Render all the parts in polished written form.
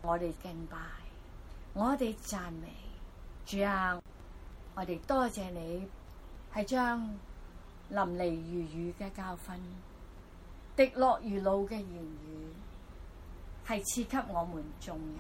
我哋敬拜，我哋讚美主啊！我哋多謝你，係將淋漓如雨嘅教訓、滴落如露嘅言語，係賜給我們眾人，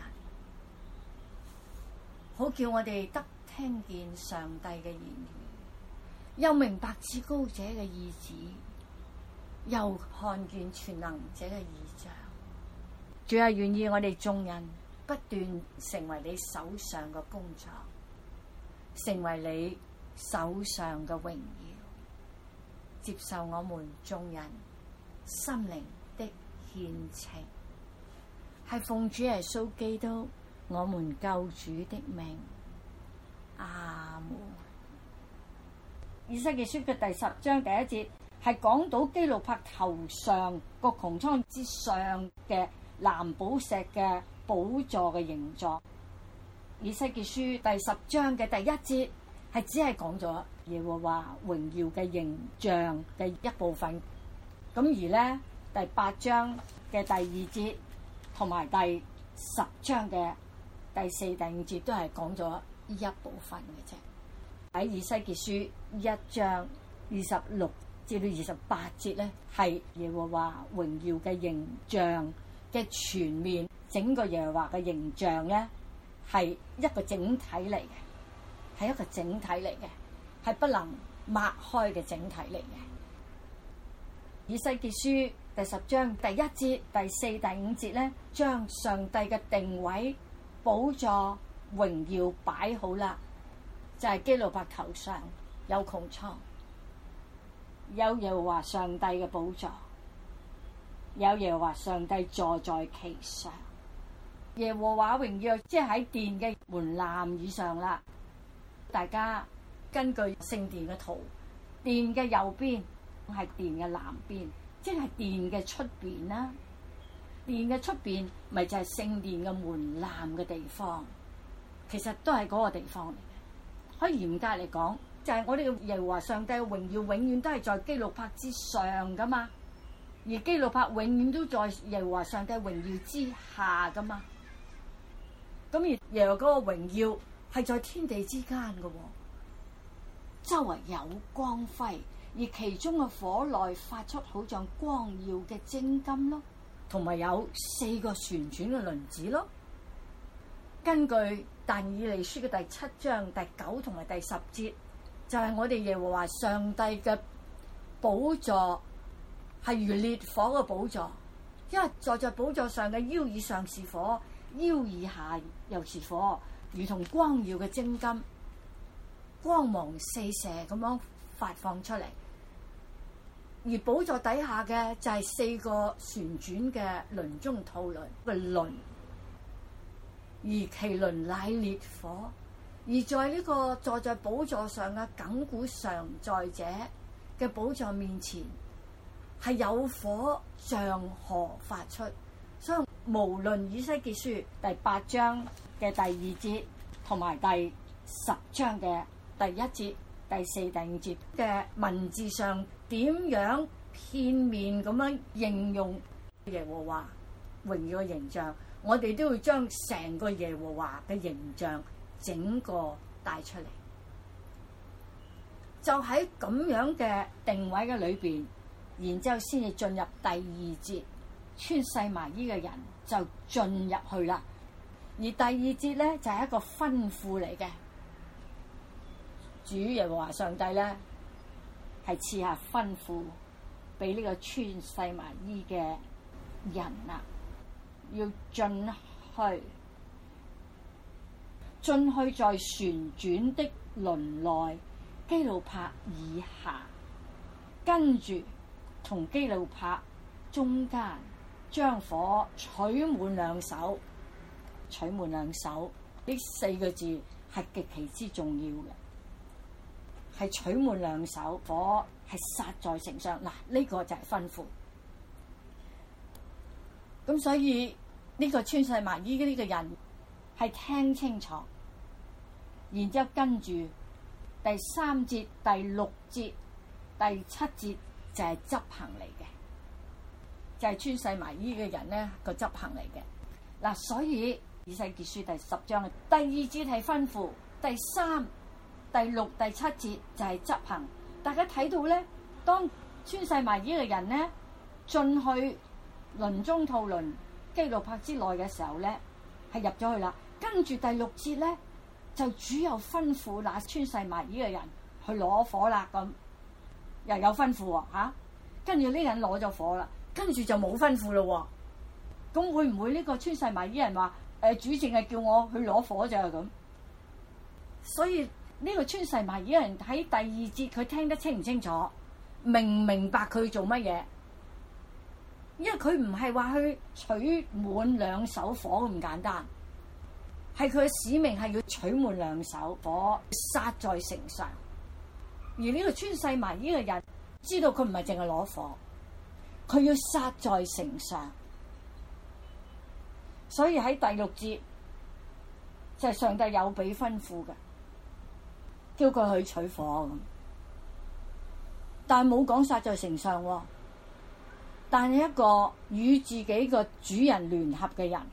好叫我哋得聽見上帝嘅言語，又明白至高者嘅意旨，又看見全能者嘅異象。主啊，願意我哋眾人不斷成為你手上嘅工作，成為你手上嘅榮耀，接受我們眾人心靈的獻呈，係奉主耶穌基督我們救主的名。阿門。以西結書嘅第10章第1節係講到基路伯頭上個穹蒼之上嘅藍寶石嘅寶座嘅形狀。以西結書第10章嘅第1節係只係講咗耶和華榮耀嘅形象嘅一部分。咁而呢，第8章嘅第2節同埋第10章嘅第4、第5節都係講咗一部分嘅啫。喺以西結書1章26至到28節咧，係耶和華榮耀嘅形象嘅全面，整個耶和華嘅形象咧係一個整體嚟嘅，係一個整體嚟嘅，係不能擘開嘅整體嚟嘅。以西結書第10章第1節、第4、第5節咧，將上帝嘅定位、寶座、榮耀擺好啦，就係基路伯頭上有穹蒼，有耶和華上帝嘅寶座，有耶和華上帝坐在其上。耶和華榮耀即係喺殿嘅門檻以上啦。大家根據聖殿嘅圖，殿嘅右邊係殿嘅南邊，即係殿嘅出邊啦。殿嘅出邊咪就係聖殿嘅門檻嘅地方，其實都係嗰個地方嚟嘅。可以嚴格嚟講，就係我哋嘅耶和華上帝嘅榮耀永遠都係在基路伯之上噶嘛，而基路伯永遠都在耶和華上帝榮耀之下噶嘛。咁而耶和華嗰個榮耀係在天地之間嘅，周圍有光輝，而其中嘅火內發出好像光耀嘅精金咯，同埋有4個旋轉嘅輪子咯。根據但以理書嘅第7章第9同埋第10節，就係我哋耶和華上帝嘅寶座係如烈火嘅寶座，因為坐在寶座上嘅腰以上是火，腰以下又是火，如同光耀嘅精金，光芒四射咁樣發放出嚟。而寶座底下嘅就係4個旋轉嘅輪中套輪嘅輪，而其輪乃烈火。而在呢個坐在寶座上嘅亙古常在者嘅寶座面前，係有火像河發出。所以無論以西結書第8章嘅第2節同埋第10章嘅第1節、第4、第5節嘅文字上點樣片面咁樣應用耶和華榮耀嘅形象，我哋都會將成個耶和華嘅形象整個帶出嚟。就喺咁樣嘅定位嘅裏邊，然之後先至進入第2節，穿細麻衣嘅人就進入去啦。而第2節咧就係一個吩咐嚟嘅，主耶和華上帝咧係賜下吩咐俾呢個穿細麻衣嘅人啊，要進去在旋轉的輪內基路伯以下，跟住同基路伯中間將火取滿兩手。取滿兩手呢4個字係極其之重要嘅，係取滿兩手，火係撒在城上。嗱，呢個就係吩咐。咁所以呢個穿細麻衣呢個人係聽清楚，然之後跟住第3節、第6節、第7節就係執行嚟嘅，就係穿細麻衣嘅人咧個執行嚟嘅。嗱，所以以西結書第10章嘅第2節係吩咐，第3、第6、第7節就係執行。大家睇到咧，當穿細麻衣嘅人咧進去輪中套倫基路伯之內嘅時候咧，係入咗去啦。跟住第6節咧，就主有吩咐那穿細麻衣嘅人去攞火啦，咁又有吩咐喎嚇。跟住呢人攞咗火啦，跟住就冇吩咐咯喎。咁會唔會呢個穿細麻衣人話主淨係叫我去攞火咋咁？所以呢個穿細麻衣人喺第2節佢聽得清唔清楚，明唔明白佢做乜嘢？因為佢唔係話去取滿2手火咁簡單，係佢嘅使命係要取滿2手火，撒在城上。而呢個穿細麻衣嘅人知道佢唔係淨係攞火，佢要撒在城上。所以喺第6節就係上帝有俾吩咐嘅，叫佢去取火咁，但係冇講撒在城上喎。但係一個與自己個主人聯合嘅人，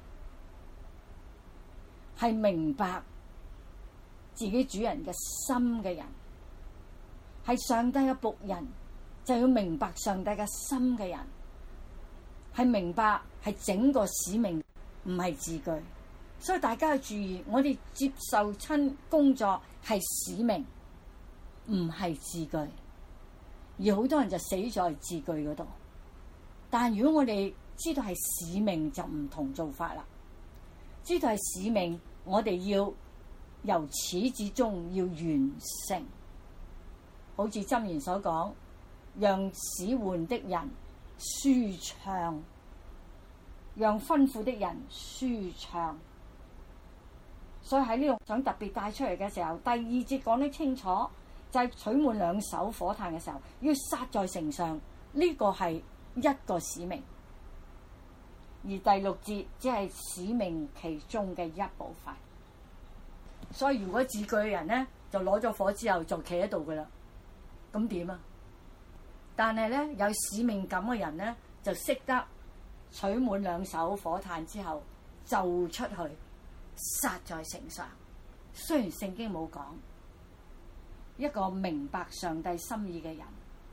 係明白自己主人嘅心嘅人，係上帝嘅僕人，就要明白上帝嘅心嘅人，係明白係整個使命，唔係字句。所以大家要注意，我哋接受親工作係使命，唔係字句。而好多人就死在字句嗰度。但如果我哋知道係使命，就唔同做法啦。知道係使命，我哋要由始至終要完成。好似箴言所講，讓使喚的人舒暢，讓吩咐的人舒暢。所以喺呢度想特別帶出嚟嘅時候，第2節講得清楚，就係取滿2手火炭嘅時候，要撒在城上，呢個係一個使命。而第6節只係使命其中嘅一部分。所以如果字句嘅人咧，就攞咗火之後就企喺度噶啦，咁點啊？但係咧，有使命感嘅人咧，就識得取滿2手火炭之後就出去撒在城上。雖然聖經冇講，一個明白上帝心意嘅人，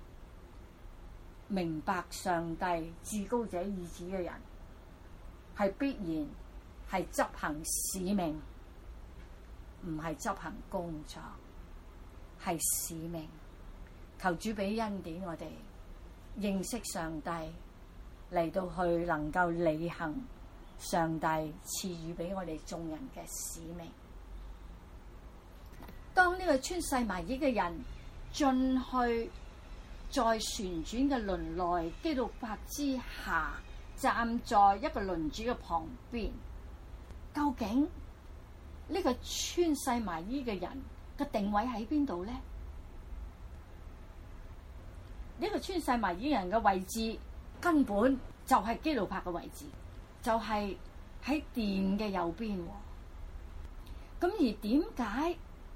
明白上帝至高者意志嘅人，係必然係執行使命，唔係執行工作，係使命。求主俾恩典我哋認識上帝，嚟到去能夠履行上帝賜予俾我哋眾人嘅使命。當呢個穿細麻衣嘅人進去在旋轉嘅輪內基路伯之下，站在一個輪主嘅旁邊，究竟呢個穿細麻衣嘅人嘅定位喺邊度呢？呢個穿細麻衣人嘅位置根本就係基路伯嘅位置，就係喺殿嘅右邊。咁而點解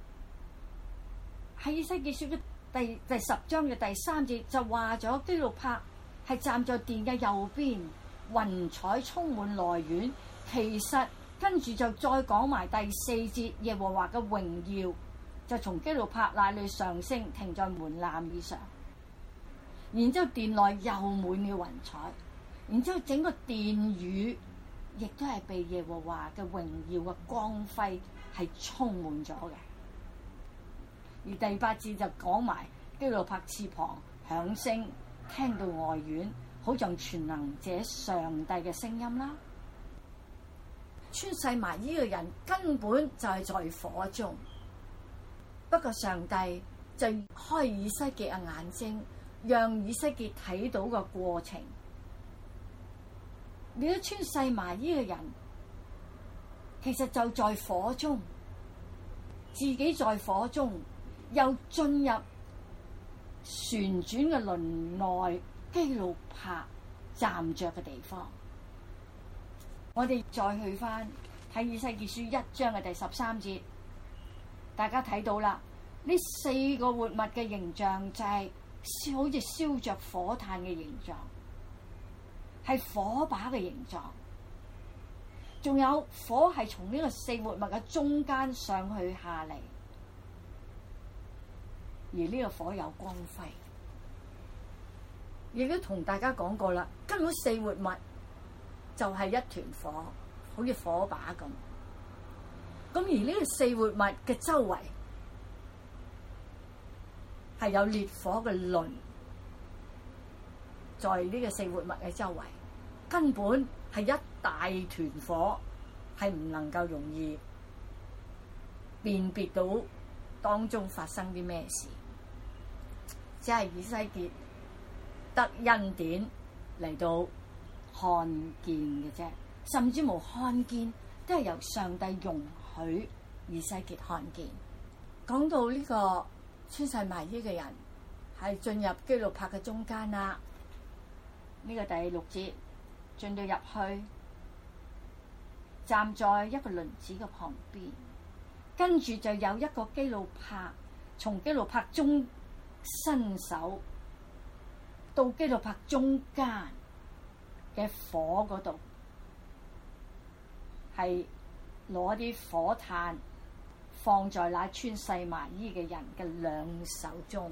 喺以西結書嘅第10章嘅第3節就話咗基路伯係站在殿嘅右邊，雲彩充滿內院？其實跟住就再講埋第4節，耶和華嘅榮耀就從基路伯那裏上升，停在門檻以上。然之後殿內又滿了雲彩，然之後整個殿宇亦都係被耶和華嘅榮耀嘅光輝係充滿咗嘅。而第8節就講埋基路伯翅膀響聲，聽到外院，好像全能者上帝嘅聲音啦。穿細麻衣嘅人根本就係在火中，不過上帝就開以西結嘅眼睛，讓以西結睇到個過程。你都穿細麻衣嘅人，其實就在火中，自己在火中，又進入旋轉嘅輪內基路伯站着嘅地方。我哋再去翻睇以西結書1章嘅第13節，大家睇到啦，呢4個活物嘅形象就係好似燒着火炭嘅形狀，係火把嘅形狀。 仲有火係從呢個四活物嘅中間上去下嚟，而呢個火有光輝。亦都同大家講過啦，根本四活物就係一團火，好似火把咁。咁而呢個四活物嘅周圍係有烈火嘅輪，在呢個四活物嘅周圍，根本係一大團火，係唔能夠容易辨別到當中發生啲咩事，只係以西結得恩典嚟到看見嘅啫，甚至無看見都係由上帝容許以西結看見。講到呢個穿細麻衣嘅人係進入基路伯嘅中間啦，呢個第6節進到入去，站在一個輪子嘅旁邊，跟住就有一個基路伯從基路伯中伸手到基路伯中間嘅火嗰度，係攞啲火炭放在那穿細麻衣嘅人嘅兩手中，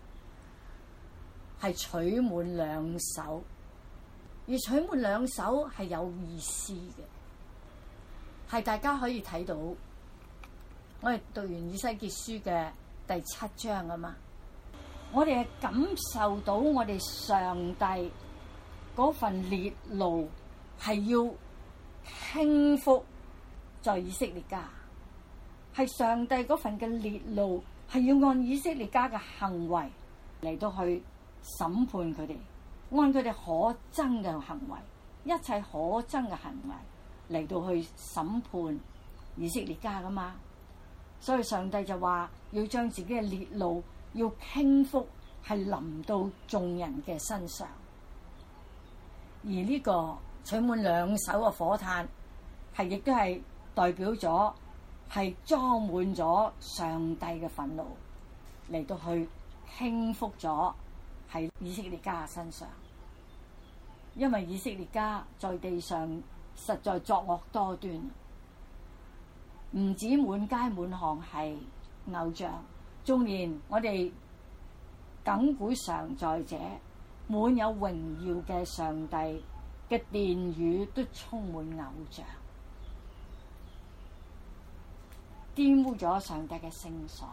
係取滿兩手，而取滿兩手係有意思嘅，係大家可以睇到。我哋讀完以西結書嘅第7章啊嘛，我哋係感受到我哋上帝嗰份烈怒係要傾覆在以色列家，係上帝嗰份嘅烈怒係要按以色列家嘅行為嚟到去審判佢哋，按佢哋可憎嘅行為，一切可憎嘅行為嚟到去審判以色列家噶嘛。所以上帝就話要將自己嘅烈怒要傾覆，係臨到眾人嘅身上。而呢個取滿兩手嘅火炭，係亦都係代表咗係裝滿咗上帝嘅憤怒嚟到去傾覆咗喺以色列家嘅身上。因為以色列家在地上實在作惡多端，唔止滿街滿巷係偶像，縱然我哋亙古常在者滿有榮耀嘅上帝嘅殿宇都充滿偶像，玷污咗上帝嘅聖所，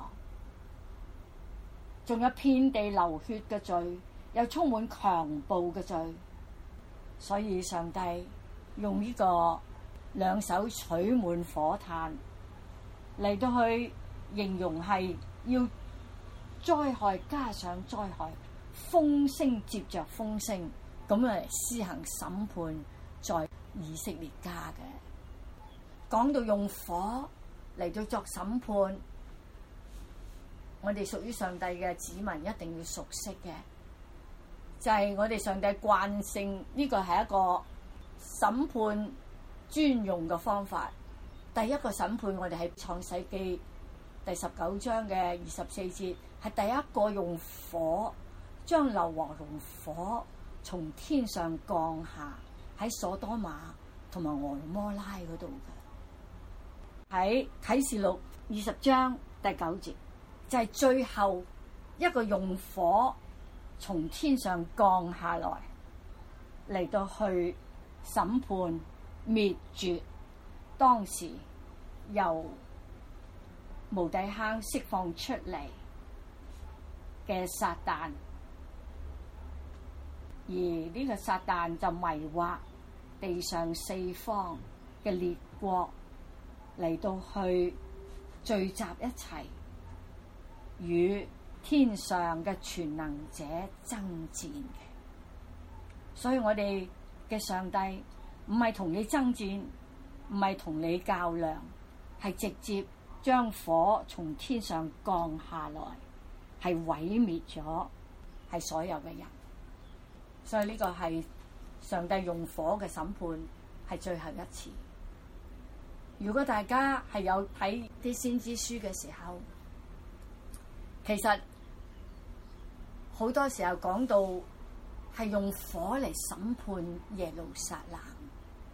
仲有遍地流血嘅罪，又充滿強暴嘅罪。所以上帝用呢個兩手取滿火炭嚟到去形容係要災害加上災害，風聲接着風聲，咁嚟施行審判在以色列家嘅。講到用火嚟到作審判，我哋屬於上帝嘅子民一定要熟悉嘅，就係我哋上帝慣性，呢個係一個審判專用嘅方法。第一個審判我哋喺創世記第19章嘅24節，係第一個用火將硫磺同火從天上降下喺所多瑪同埋俄摩拉嗰度嘅。喺啟示錄20章第9節，就係最後一個用火從天上降下來嚟到去審判滅絕當時由無底坑釋放出嚟嘅撒旦，而呢個撒旦就迷惑地上四方嘅列國嚟到去聚集一齊與天上嘅全能者爭戰嘅。所以我哋嘅上帝唔係同你爭戰，唔係同你較量，係直接將火從天上降下來，係毀滅咗係所有嘅人。所以呢個係上帝用火嘅審判，係最後一次。如果大家係有睇啲先知書嘅時候，其實好多時候講到係用火嚟審判耶路撒冷，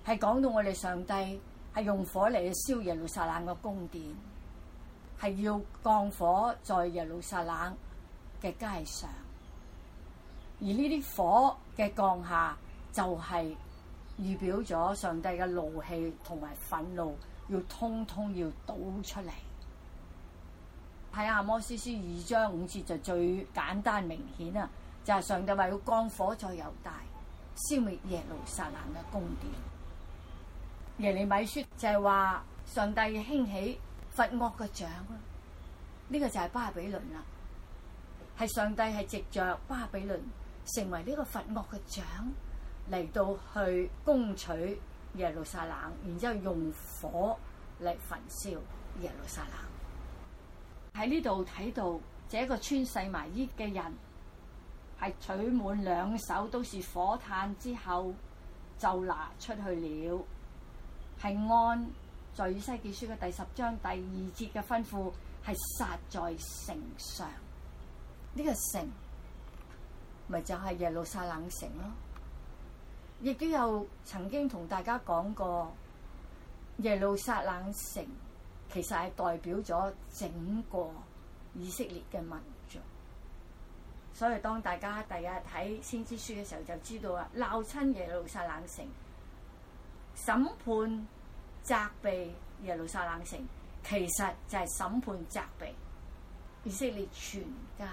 係講到我哋上帝係用火嚟去燒耶路撒冷嘅宮殿，係要降火在耶路撒冷嘅街上，而呢啲火嘅降下就係預表咗上帝嘅怒氣同埋憤怒要通通要倒出嚟。喺阿摩司書2章5節就最簡單明顯啊，就係上帝話要降火在猶大，消滅耶路撒冷嘅宮殿。耶利米書就係話上帝興起罰惡嘅杖啦，呢個就係巴比倫啦，係上帝係藉着巴比倫成為呢個罰惡嘅杖嚟到去攻取耶路撒冷，然之後用火嚟焚燒耶路撒冷。喺呢度睇到，這個穿細麻衣嘅人係取滿兩手都是火炭之後，就拿出去了，係按在以西結書嘅第10章第2節嘅吩咐，係撒在城上。呢個城咪就係耶路撒冷城咯。亦都有曾經同大家講過，耶路撒冷城其實係代表咗整個以色列嘅民族。所以當大家第日睇先知書嘅時候就知道啦，鬧親耶路撒冷城，審判責備耶路撒冷城，其實就係審判責備以色列全家。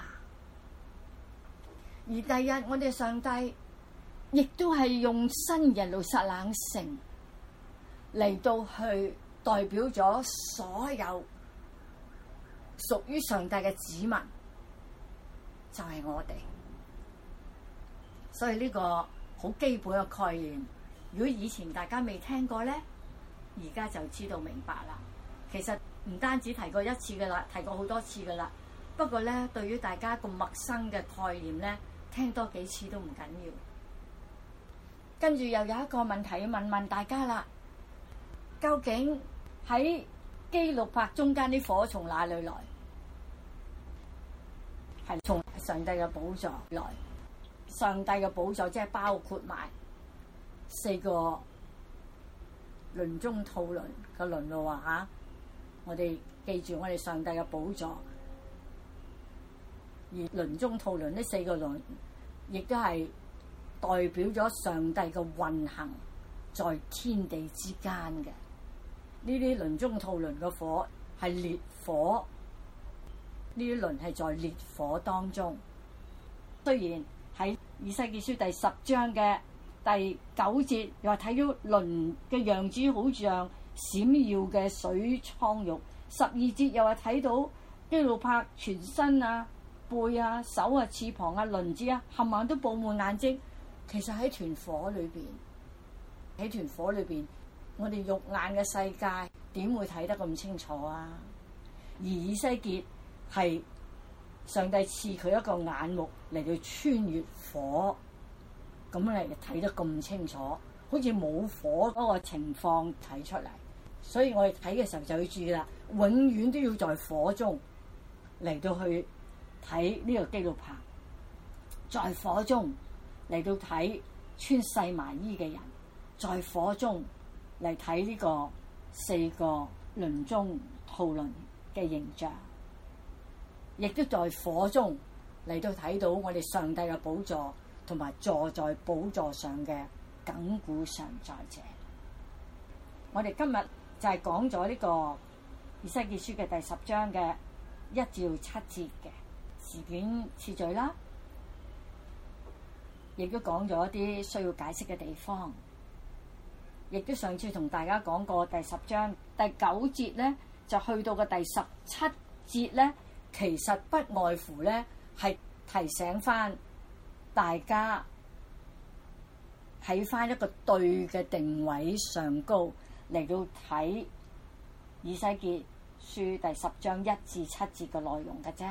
而第日我哋上帝亦都係用新耶路撒冷城嚟到去代表咗所有屬於上帝嘅子民，就係我哋。所以呢個好基本嘅概念，如果以前大家未聽過咧，而家就知道明白啦。其實唔單止提過一次噶啦，提過好多次噶啦。不過咧，對於大家咁陌生嘅概念咧，聽多幾次都唔緊要。跟住又有一個問題要問大家啦，究竟喺基路伯中間啲火從哪裏來？係從上帝嘅寶座來。上帝嘅寶座即係包括埋4個輪中吐輪嘅輪路啊！嚇，我哋記住我哋上帝嘅寶座，而輪中吐輪呢4個輪，亦都係代表咗上帝嘅運行在天地之間嘅。呢啲輪中吐輪嘅火係烈火，呢啲輪係在烈火當中。雖然喺以西結書第10章嘅第9節又話睇到輪嘅樣子好像閃耀嘅水蒼玉，12節又話睇到基路伯全身啊、背啊、手啊、翅膀啊、輪子啊，冚唪唥都佈滿眼睛。其實喺團火裏邊，我哋肉眼嘅世界點會睇得咁清楚啊？而以西結係上帝賜佢一個眼目嚟到穿越火，咁嚟睇得咁清楚，好似冇火嗰個情況睇出嚟。所以我哋睇嘅時候就要注意啦，永遠都要在火中嚟到去睇呢個基路伯，在火中嚟到睇穿細麻衣嘅人，在火中嚟睇呢個4個輪中吐輪嘅形象，亦都在火中嚟到睇到我哋上帝嘅寶座同埋坐在寶座上嘅亙古常在者。我哋今日就係講咗呢個以西結書嘅第10章嘅1至7節嘅事件次序啦，亦都講咗一啲需要解釋嘅地方，亦都上次同大家講過第10章第9節咧，就去到嘅第17節咧，其實不外乎咧係提醒翻大家喺翻一個對嘅定位上高嚟到睇以西結書第10章1至7節嘅內容嘅啫。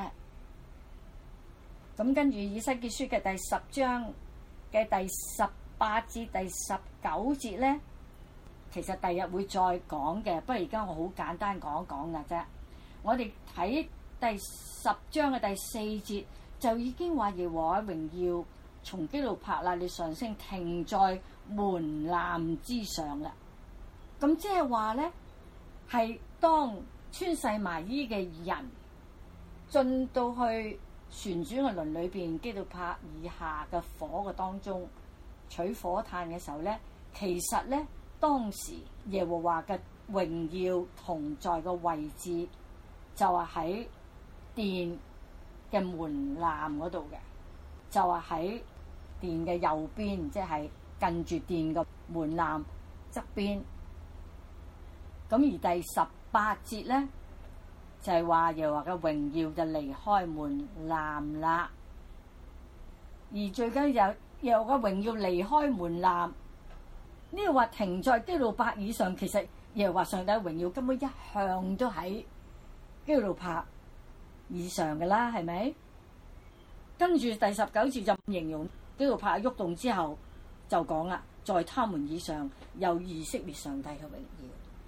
咁跟住以西結書嘅第10章嘅第18至第19節咧，其實第日會再講嘅，不過而家我好簡單講一講嘅啫。我哋睇第10章嘅第4節就已經話耶和華榮耀從基路伯那裏上升，停在門檻之上啦。咁即係話咧，係當穿細麻衣嘅人進到去旋轉嘅輪裏邊，基路伯以下嘅火嘅當中取火炭嘅時候咧，其實咧當時耶和華嘅榮耀同在嘅位置就係喺殿嘅門檻嗰度嘅，就係喺殿嘅右邊，即係近住殿嘅門檻側邊。咁而第18節咧就係話耶和華嘅榮耀就離開門檻啦。而最緊要耶和華嘅榮耀離開門檻，呢個話停在基路伯以上，其實耶和華上帝嘅榮耀根本一向都喺基路伯以上嘅啦，係咪？跟住第19節就形容基路伯喐動之後就講啦，在他們以上有以色列上帝嘅榮耀，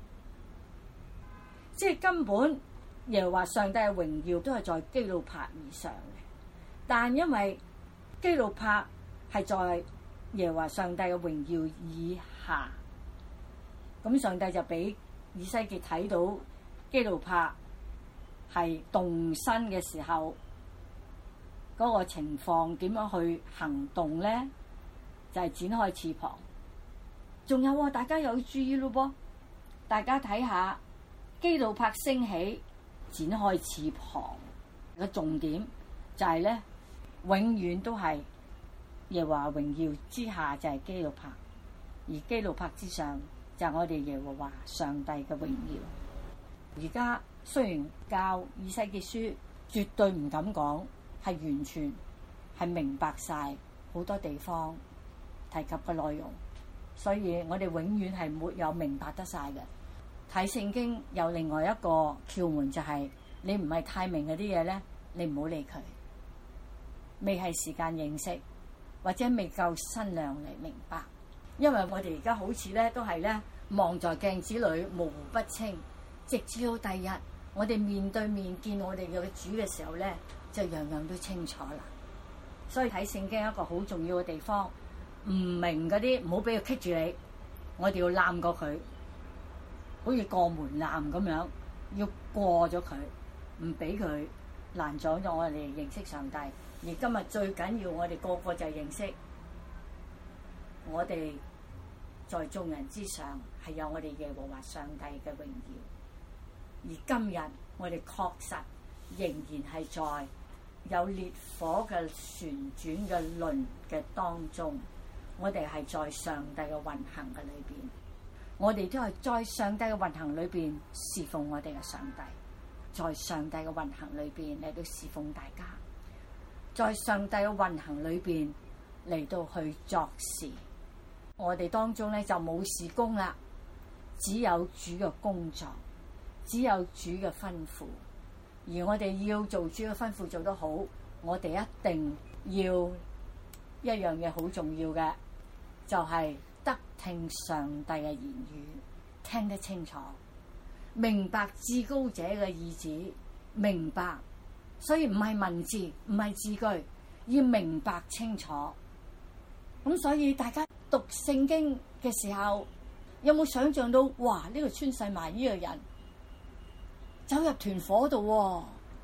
即係根本耶和華上帝嘅榮耀都係在基路伯以上嘅，但因為基路伯係在耶和華上帝嘅榮耀以下，咁上帝就俾以西結睇到基路伯係動身嘅時候嗰個情況點樣去行動咧，就係展開翅膀。仲有喎，大家有注意咯噃，大家睇下基路伯升起展開翅膀嘅重點就係咧，永遠都係耶和華榮耀之下就係基路伯，而基路伯之上就係我哋耶和華上帝嘅榮耀。而家雖然教以西結書絕對唔敢講係完全係明白晒好多地方提及嘅內容，所以我哋永遠係沒有明白得晒嘅。睇聖經有另外一個竅門，就係你唔係太明嗰啲嘢咧，你唔好理佢，未係時間認識，或者未夠身量嚟明白。因為我哋而家好似咧都係咧望在鏡子裏模糊不清，直至到第日我哋面對面見我哋嘅主嘅時候咧，就樣樣都清楚啦。所以睇聖經一個好重要嘅地方，唔明嗰啲唔好俾佢棘住你，我哋要攬過佢，好似過門檻咁樣，要過咗佢，唔俾佢攔阻咗我哋認識上帝。而今日最緊要我哋個個就認識，我哋在眾人之上係有我哋耶和華上帝嘅榮耀。而今日我哋確實仍然係在有烈火嘅旋轉嘅輪嘅當中，我哋係在上帝嘅運行嘅裏邊，我哋都係在上帝嘅運行裏邊侍奉我哋嘅上帝，在上帝嘅運行裏邊嚟到侍奉大家，在上帝嘅運行裏邊嚟到去作事。我哋當中咧就冇事工啦，只有主嘅工作，只有主嘅吩咐。而我哋要做主嘅吩咐做得好，我哋一定要一樣嘢好重要嘅，就係得聽上帝嘅言語，聽得清楚，明白至高者嘅意旨，明白。所以唔係文字，唔係字句，要明白清楚。咁所以大家讀聖經嘅時候，有冇想象到，哇！呢個穿細麻衣嘅人走入團火度喎，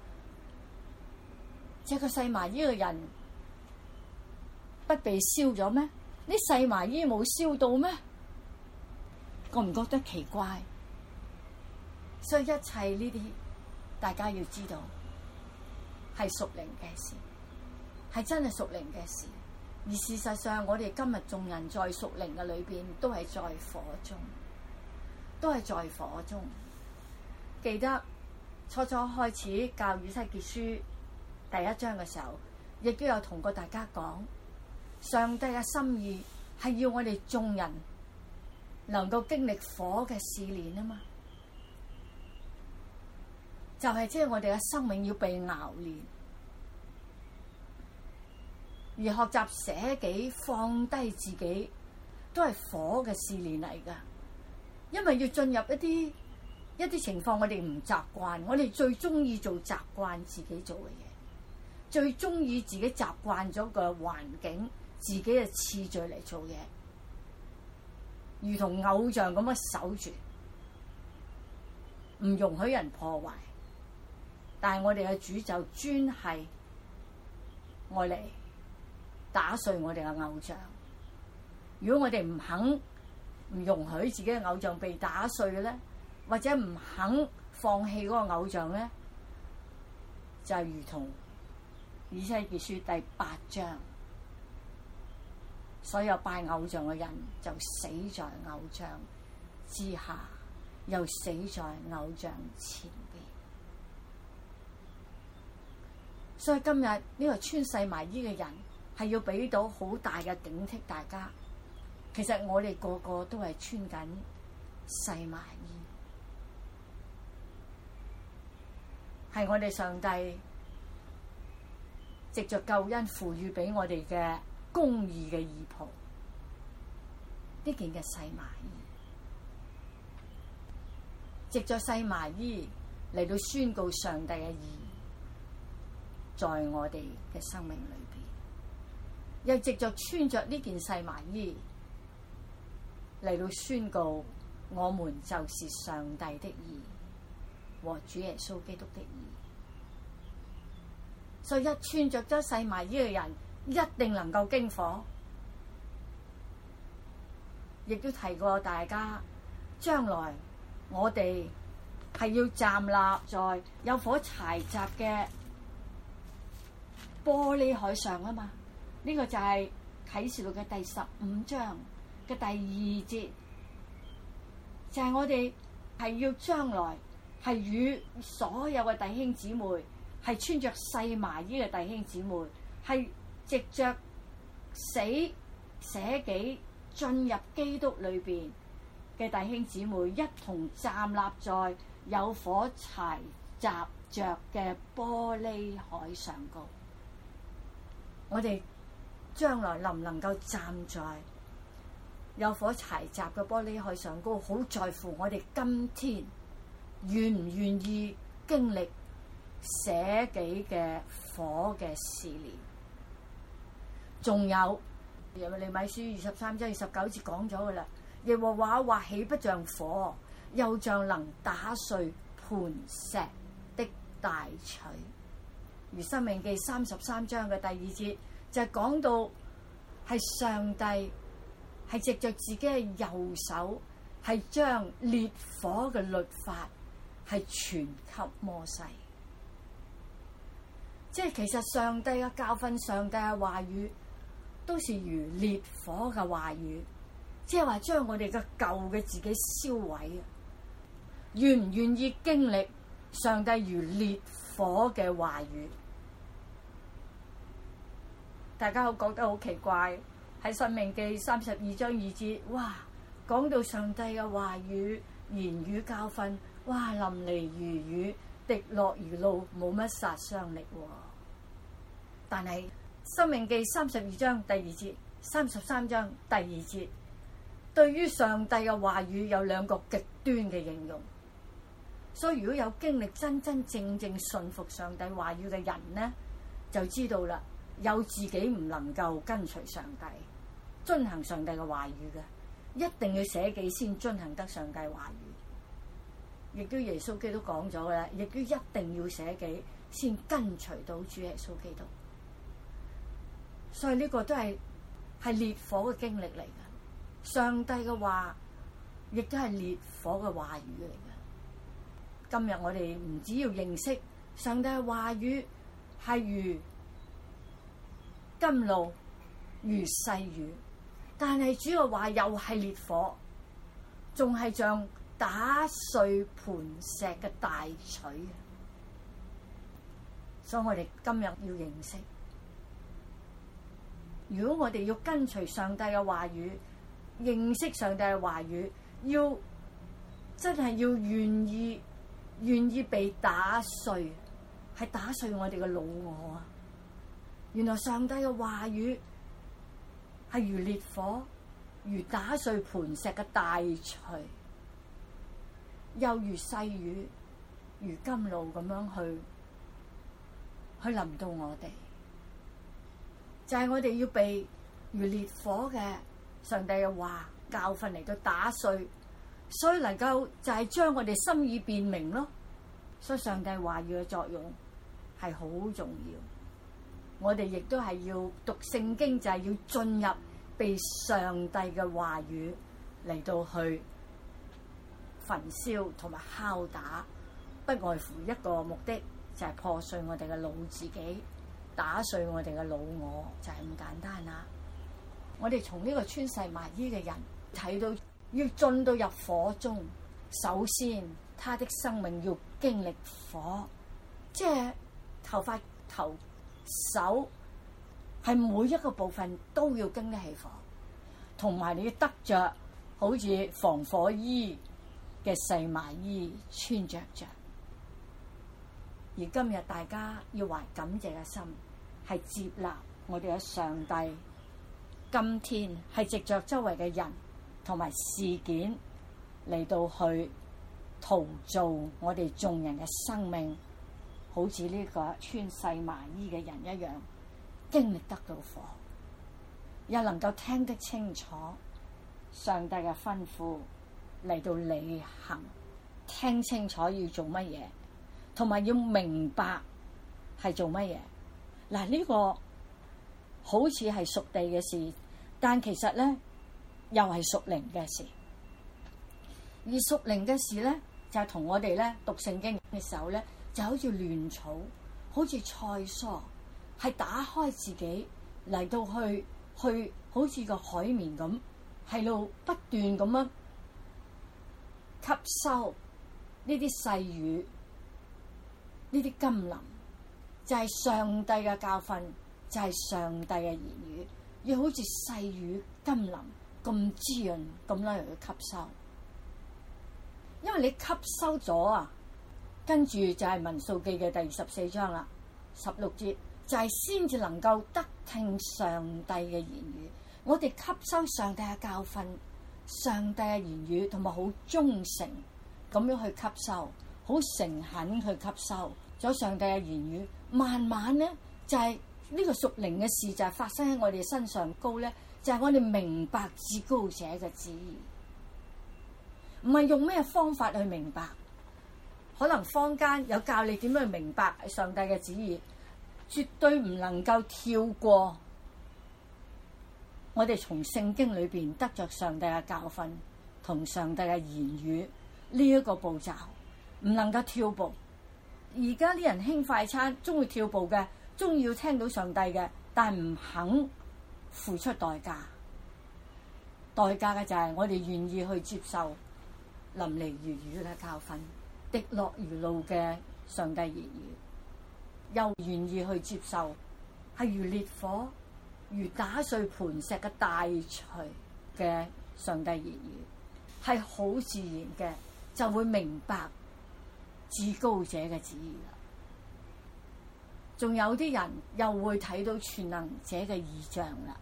這個細麻衣嘅人不被燒咗咩？呢細麻衣冇燒到咩？覺唔覺得奇怪？所以一切呢啲，大家要知道係屬靈嘅事，係真係屬靈嘅事。而事實上，我哋今日眾人在屬靈嘅裏邊，都係在火中，都係在火中。記得初初開始教以西結書第1章嘅時候，亦都有同過大家講，上帝嘅心意係要我哋眾人能夠經歷火嘅試煉啊嘛，就係即係我哋嘅生命要被熬煉，而學習捨己放低自己都係火嘅試煉嚟噶。因為要進入一啲情況，我哋唔習慣，我哋最中意做習慣自己做嘅嘢，最中意自己習慣咗個環境， 自己嘅次序嚟做嘢，如同偶像咁樣守住，唔容許人破壞。但係我哋嘅主就專係愛嚟打碎我哋嘅偶像。如果我哋唔肯唔容許自己嘅偶像被打碎嘅咧，或者唔肯放棄嗰個偶像咧，就係如同以西結書第8章，所有拜偶像嘅人就死在偶像之下，又死在偶像前邊。所以今日呢個穿細麻衣嘅人係要俾到好大嘅警惕大家。其實我哋個個都係穿緊細麻衣，係我哋上帝藉着救恩賦予俾我哋嘅公義嘅義袍，呢件嘅細麻衣，藉着細麻衣嚟到宣告上帝嘅義在我哋嘅生命裏邊，又藉着穿着呢件細麻衣嚟到宣告我們就是上帝的義和主耶穌基督的義。所以一穿着咗細麻衣嘅人一定能夠經火。亦都提過大家，將來我哋係要站立在有火柴雜嘅玻璃海上啊嘛。呢個就係啟示錄嘅第15章嘅第2節，就係我哋係要將來係與所有嘅弟兄姊妹，係穿着細麻衣嘅弟兄姊妹，係藉着死捨己進入基督裏邊嘅弟兄姊妹，一同站立在有火柴雜着嘅玻璃海上高。我哋將來能唔能夠站在有火柴雜嘅玻璃海上高，好在乎我哋今天願唔願意經歷捨己嘅火嘅試煉。仲有耶利米書23章29節講咗噶啦，耶和華或豈不像火，又像能打碎磐石的大錘。如申命記33章嘅第2節就係講到係上帝係藉着自己嘅右手，係將烈火嘅律法係傳給摩西。即係其實上帝嘅教訓，上帝嘅話語都是如烈火嘅話語，即係話將我哋嘅舊嘅自己燒毀啊！願唔願意經歷上帝如烈火嘅話語？大家好覺得好奇怪，喺申命記32章2節，哇，講到上帝嘅話語、言語教訓，哇，淋漓如雨，滴落如露，冇乜殺傷力喎。但係申命記32章第2節、33章第2節，對於上帝嘅話語有兩個極端嘅形容。所以如果有經歷真真正正信服上帝話語嘅人呢，就知道啦，有自己唔能夠跟隨上帝、遵行上帝嘅話語嘅，一定要捨己先遵行得上帝話語。亦都耶穌基督講咗嘅啦，亦都一定要捨己先跟隨到主耶穌基督。所以呢個都係烈火嘅經歷嚟嘅，上帝嘅話亦都係烈火嘅話語嚟嘅。今日我哋唔只要認識上帝嘅話語係如甘露、如細雨，但係主嘅話又係烈火，仲係像打碎磐石嘅大錘。所以我哋今日要認識，如果我哋要跟隨上帝嘅話語，認識上帝嘅話語，要真係要願意被打碎，係打碎我哋嘅老我啊！原來上帝嘅話語係如烈火，如打碎磐石嘅大錘，又如細雨，如甘露咁樣去臨到我哋。就係我哋要被如烈火嘅上帝嘅話教訓嚟到打碎，所以能夠就係將我哋心意辨明咯。所以上帝話語嘅作用係好重要。我哋亦都係要讀聖經，就係要進入被上帝嘅話語嚟到去焚燒同埋敲打，不外乎一個目的，就係破碎我哋嘅老自己，打碎我哋嘅老我，就係咁簡單啦。我哋從呢個穿細麻衣嘅人睇到，要進到入火中，首先他的生命要經歷火，即係頭髮、頭、手，係每一個部分都要經得起火，同埋你要得着好似防火衣嘅細麻衣穿着。而今日大家要懷感謝嘅心，係接納我哋嘅上帝。今天係藉着周圍嘅人同埋事件嚟到去陶造我哋眾人嘅生命，好似呢個穿細麻衣嘅人一樣，經歷得到火，又能夠聽得清楚上帝嘅吩咐嚟到履行，聽清楚要做乜嘢，同埋要明白係做乜嘢。嗱，呢個好似係屬地嘅事，但其實咧又係屬靈嘅事。而屬靈嘅事咧，就係同我哋咧讀聖經嘅時候咧，就好似亂草，好似菜蔬，係打開自己嚟到去好似個海綿咁，係度不斷咁樣吸收呢啲細語，呢啲甘霖，就係上帝嘅教訓，就係上帝嘅言語，要好似細雨甘霖咁滋潤咁嚟去吸收。因為你吸收咗啊，跟住就係民數記嘅第14章啦，16節就係先至能夠得聽上帝嘅言語。我哋吸收上帝嘅教訓、上帝嘅言語，同埋好忠誠咁樣去吸收，好誠懇去吸收咗上帝嘅言語，慢慢咧就係呢個屬靈嘅事就係發生喺我哋身上高咧，就係我哋明白至高者嘅旨意，唔係用咩方法去明白。可能坊間有教你點樣去明白上帝嘅旨意，絕對唔能夠跳過我哋從聖經裏邊得着上帝嘅教訓同上帝嘅言語呢一個步驟，唔能夠跳步。而家啲人興快餐，中意跳步嘅，中意要聽到上帝嘅，但係唔肯付出代價。代價嘅就係我哋願意去接受淋漓如雨嘅教訓，滴落如露嘅上帝言語，又願意去接受係如烈火、如打碎磐石嘅大錘嘅上帝言語，係好自然嘅，就會明白至高者嘅旨意啦。仲有啲人又會睇到全能者嘅異象啦，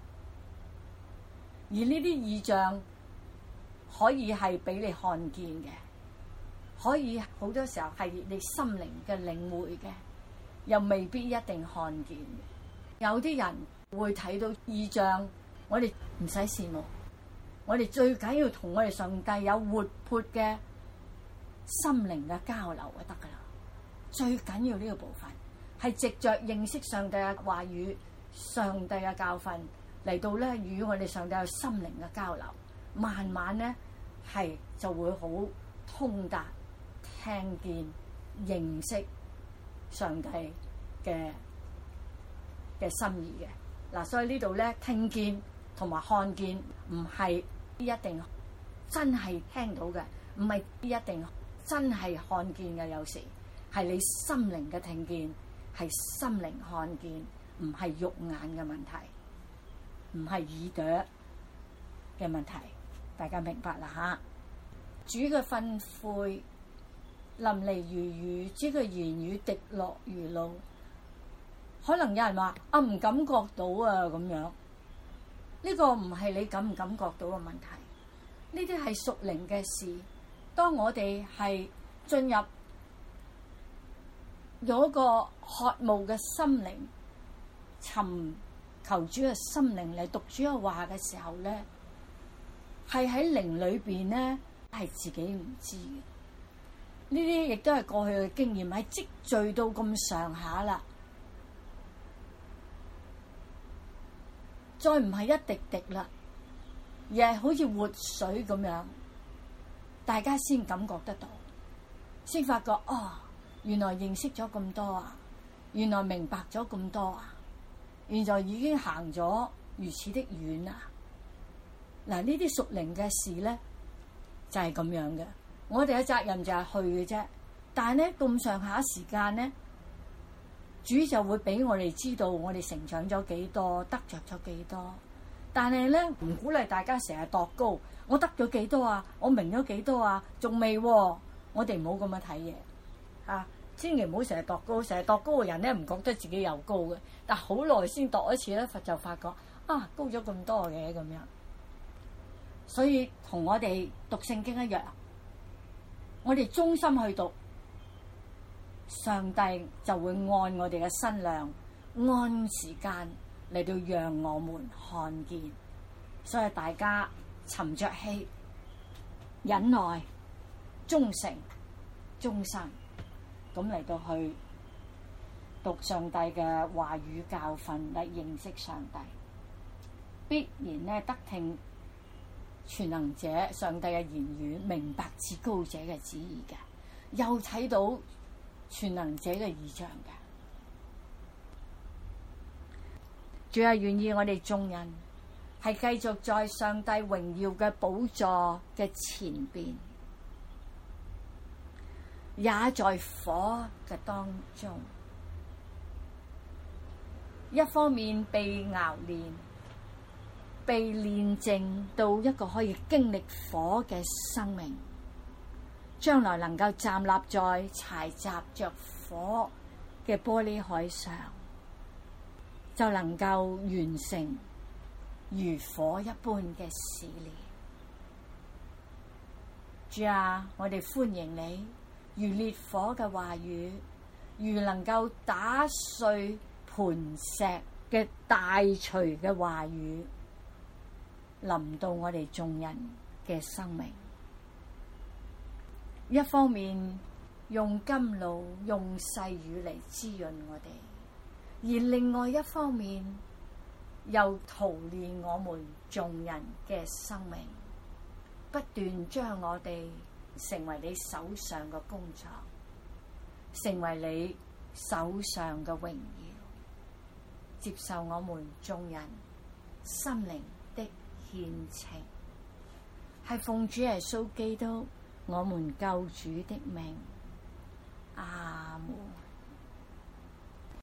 而呢啲異象可以係俾你看見嘅，可以好多時候係你心靈嘅領會嘅，又未必一定看見嘅。有啲人會睇到異象，我哋唔使羨慕，我哋最緊要同我哋上帝有活潑嘅心靈嘅交流就得噶啦。最緊要呢個部分係藉着認識上帝嘅話語、上帝嘅教訓嚟到咧，與我哋上帝有心靈嘅交流，慢慢咧係就會好通達、聽見、認識上帝嘅心意嘅。嗱，所以呢度咧聽見同埋看見唔係一定真係聽到嘅，唔係一定真係看見嘅。有時係你心靈嘅聽見，係心靈看見，唔係肉眼嘅問題，唔係耳朵嘅問題。大家明白啦吓？主嘅訓誨淋漓如雨，主嘅言語滴落如露。可能有人話唔感覺到啊咁樣，呢個唔係你感唔感覺到嘅問題，呢啲係屬靈嘅事。當我哋係進入有一個渴慕嘅心靈，尋求主嘅心靈嚟讀主嘅話嘅時候咧，係喺靈裏邊咧係自己唔知嘅。呢啲亦都係過去嘅經驗，係積聚到咁上下啦，再唔係一滴滴啦，而係好似活水咁樣，大家先感覺得到，先發覺原來認識咗咁多啊，原來明白咗咁多啊，現在已經行咗如此的遠啊！嗱，呢啲屬靈嘅事咧就係咁樣嘅。我哋嘅責任就係去嘅啫，但係咧咁上下時間咧，主就會俾我哋知道我哋成長咗幾多，得着咗幾多。但係咧唔鼓勵大家成日度高，我得咗幾多啊？我明咗幾多啊？仲未喎，我哋唔好咁樣睇嘢嚇，千祈唔好成日度高。成日度高嘅人咧唔覺得自己又高嘅，但好耐先度一次咧，就發覺高咗咁多嘅咁樣。所以同我哋讀聖經一樣。我哋忠心去讀，上帝就會按我哋嘅身量，按時間嚟到讓我們看見。所以大家沉着氣、忍耐、忠誠、忠心，咁嚟到去讀上帝嘅話語教訓，嚟認識上帝，必然咧得聽全能者上帝嘅言語，明白至高者嘅旨意嘅，又睇到全能者嘅異象嘅。主係願意我哋眾人係繼續在上帝榮耀嘅寶座嘅前邊，也在火嘅當中，一方面被熬煉，被煉淨到一個可以經歷火嘅生命，將來能夠站立在柴雜着火嘅玻璃海上，就能夠完成如火一般嘅試煉。主啊，我哋歡迎你，如烈火嘅話語，如能夠打碎磐石嘅大錘嘅話語，臨到我哋眾人嘅生命。一方面用甘露、用細雨嚟滋潤我哋，而另外一方面又陶煉我們眾人嘅生命，不斷將我哋成為你手上嘅工作，成為你手上嘅榮耀，接受我們眾人心靈的獻情，係奉主耶穌基督我們救主的名